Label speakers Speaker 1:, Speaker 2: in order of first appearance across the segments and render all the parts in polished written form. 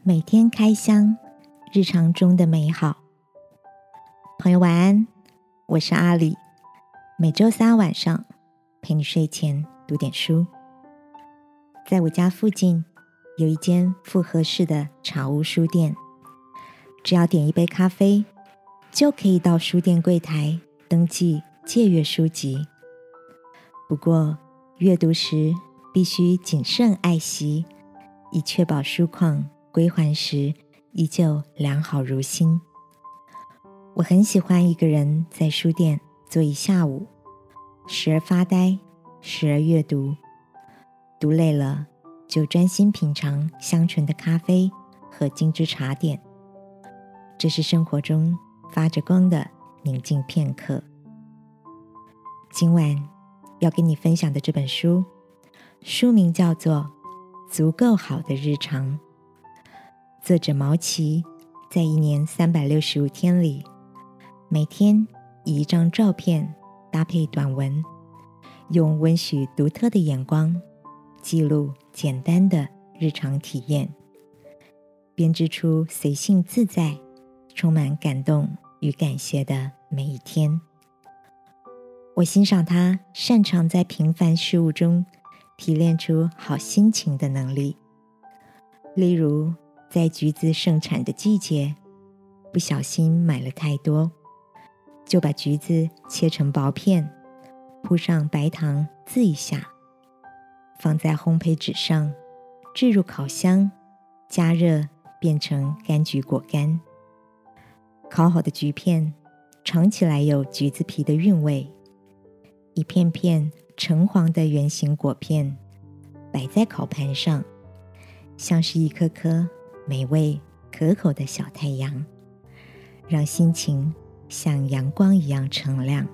Speaker 1: 每天开箱，日常中的美好。朋友晚安，我是阿里。每周三晚上陪你睡前读点书。在我家附近有一间复合式的茶屋书店，只要点一杯咖啡，就可以到书店柜台登记借阅书籍。不过阅读时必须谨慎爱惜，以确保书况归还时依旧良好如新。我很喜欢一个人在书店坐一下午，时而发呆，时而阅读，读累了就专心品尝香醇的咖啡和精致茶点。这是生活中发着光的宁静片刻。今晚要跟你分享的这本书，书名叫做《足够好的日常》。作者毛奇在一年365天里，每天以一张照片搭配短文，用温煦独特的眼光记录简单的日常体验，编织出随性自在、充满感动与感谢的每一天。我欣赏他擅长在平凡事物中提炼出好心情的能力。例如在橘子盛产的季节，不小心买了太多，就把橘子切成薄片，铺上白糖渍一下，放在烘焙纸上，置入烤箱，加热变成柑橘果干。烤好的橘片尝起来有橘子皮的韵味，一片片橙黄的圆形果片摆在烤盘上，像是一颗颗美味可口的小太阳，让心情像阳光一样澄亮。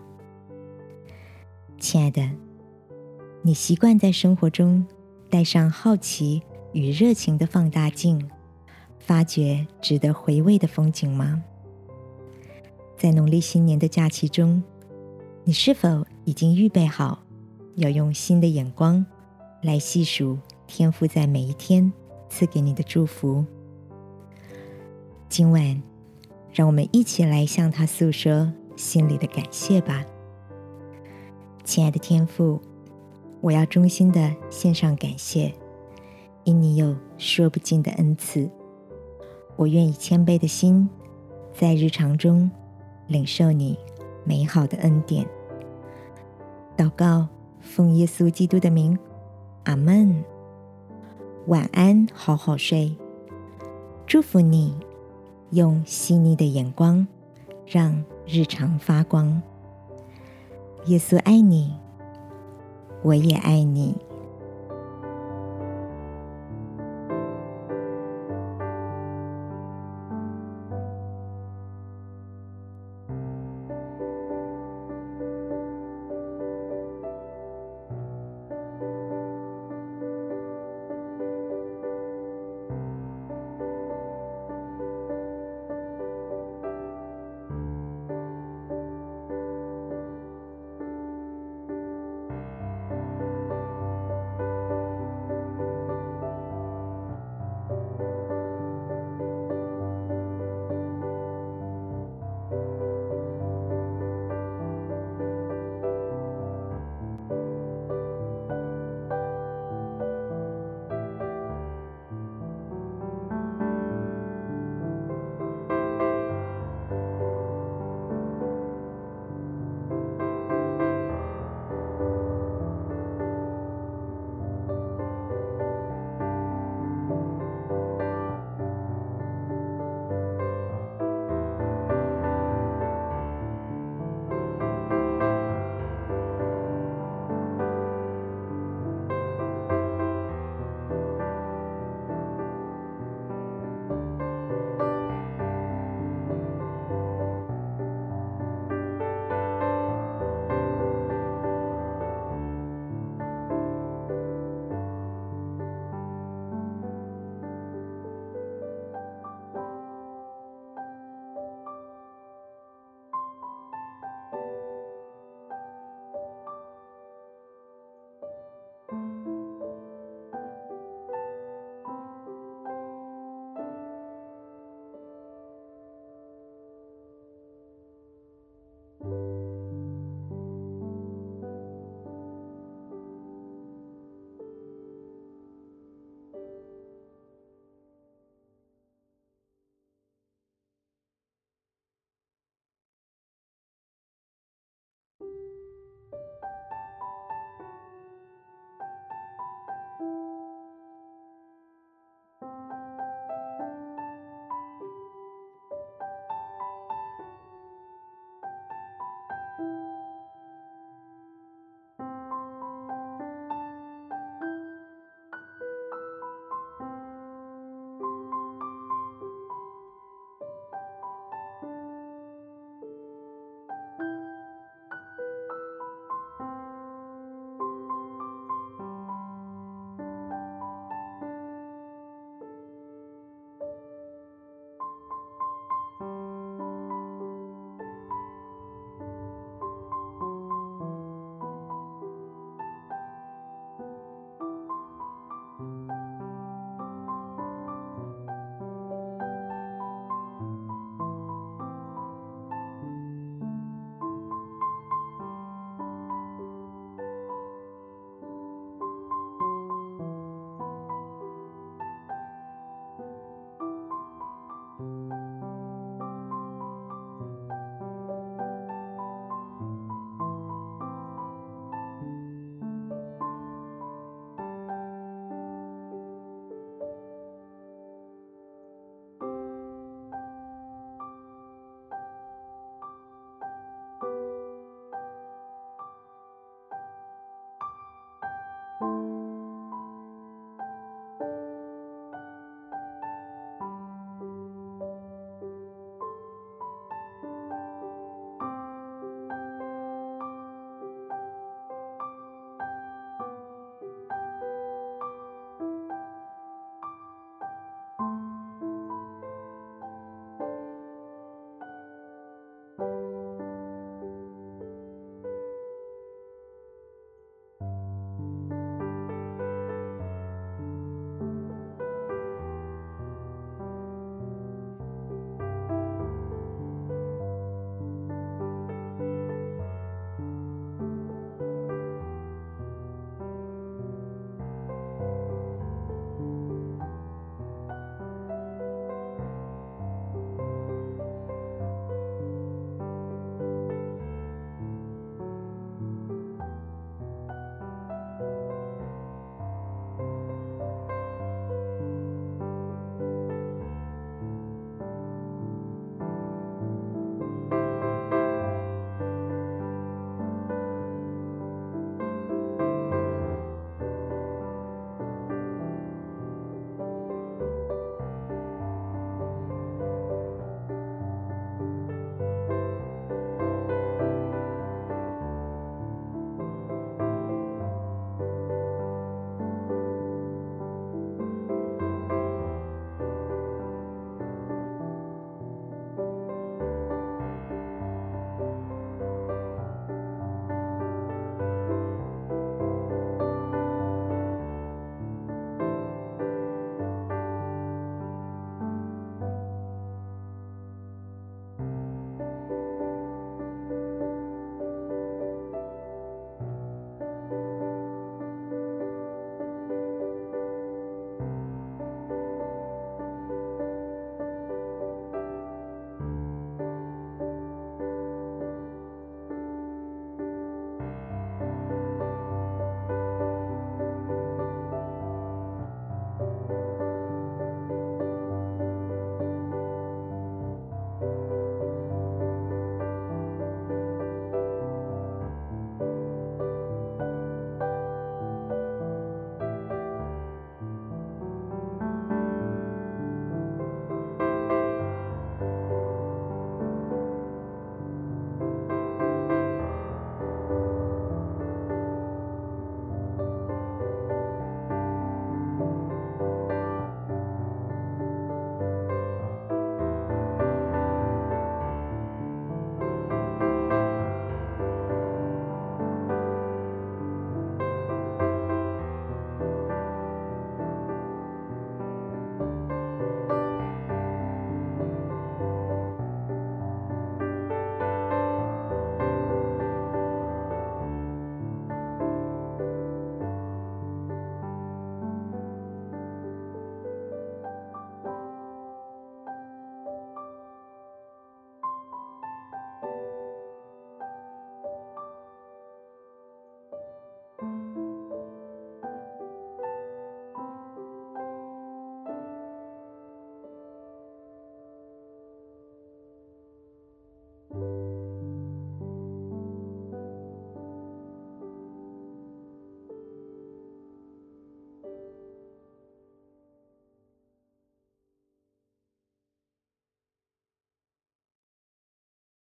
Speaker 1: 亲爱的，你习惯在生活中带上好奇与热情的放大镜，发掘值得回味的风景吗？在农历新年的假期中，你是否已经预备好要用新的眼光来细数天父在每一天赐给你的祝福？今晚让我们一起来向他诉说心里的感谢吧。亲爱的天父，我要衷心的献上感谢，因你有说不尽的恩赐。我愿以谦卑的心，在日常中领受你美好的恩典。祷告奉耶稣基督的名，阿们。晚安，好好睡。祝福你用细腻的眼光让日常发光。耶稣爱你，我也爱你。